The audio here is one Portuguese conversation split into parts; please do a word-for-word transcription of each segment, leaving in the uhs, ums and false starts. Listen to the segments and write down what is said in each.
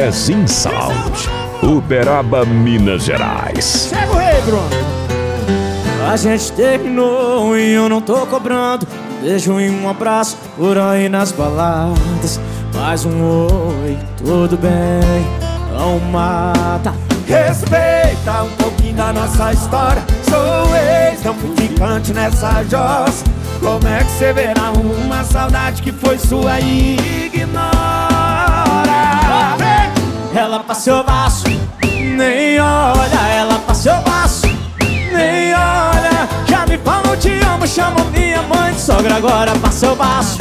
Zezinho Sound, Uberaba, Minas Gerais. Chega o rei, Bruno. A gente terminou e eu não tô cobrando um beijo e um abraço por aí nas baladas. Mais um oi, tudo bem, não mata. Respeita um pouquinho da nossa história. Sou ex, não fui ficante nessa jossa. Como é que você verá uma saudade que foi sua e ignora? Ela passou baço, nem olha. Ela passou baço, nem olha. Já me falou te amo, chamou minha mãe de sogra. Agora passou baço.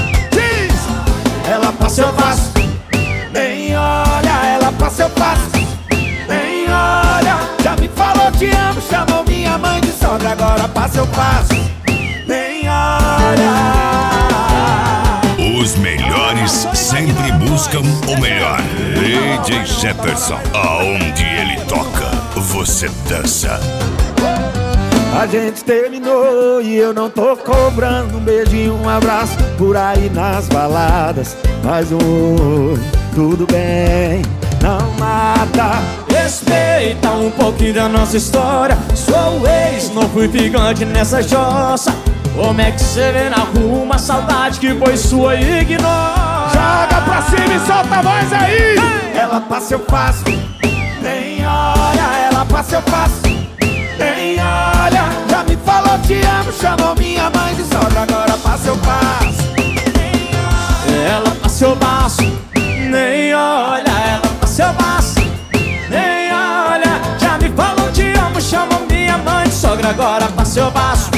Ela passou baço, nem olha. Ela passou baço, nem olha. Já me falou te amo, chamou minha mãe de sogra. Agora passa eu passo, nem olha. Os melhores sempre buscam o melhor. D J Jefferson, aonde ele toca, você dança. A gente terminou e eu não tô cobrando um beijinho, um abraço por aí nas baladas. Mais um oi, tudo bem, não mata. Respeita um pouquinho da nossa história. Sou ex, não fui ficante nessa jossa. Como é que você vê na rua uma saudade que foi sua e ignora? Joga pra cima e solta a voz aí! Ela passa eu passo, nem olha. Ela passa eu passo, nem olha. Já me falou te amo, chamou minha mãe de sogra. Agora passa eu passo, nem olha. Ela passou baço, nem olha. Ela passou baço, nem olha. Já me falou te amo, chamou minha mãe de sogra. Agora passou baço.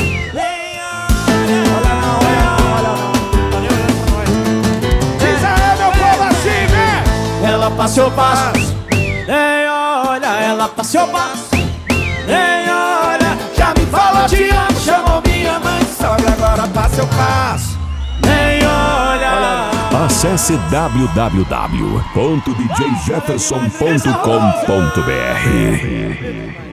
Ela passou passo, nem olha. Ela passou passo, nem olha. Já me falou te amo, chamou minha mãe de sogra. Agora passa eu passo, nem olha. Acesse w w w ponto d j jefferson ponto com ponto b r.